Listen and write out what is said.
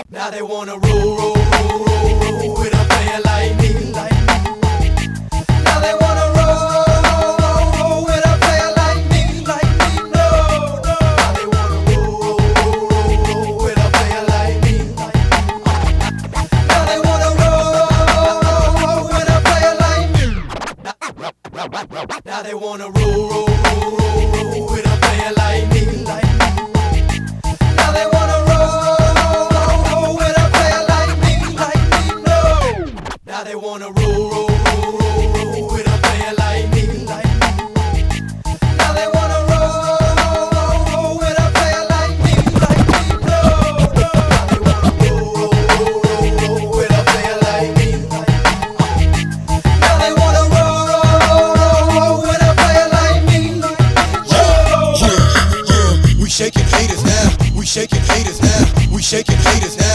Now they wanna roll with a player like me. Now they wanna roll with a player like me. No. Now they wanna roll with a player like me. Now they wanna roll with a player like me. Now they wanna roll.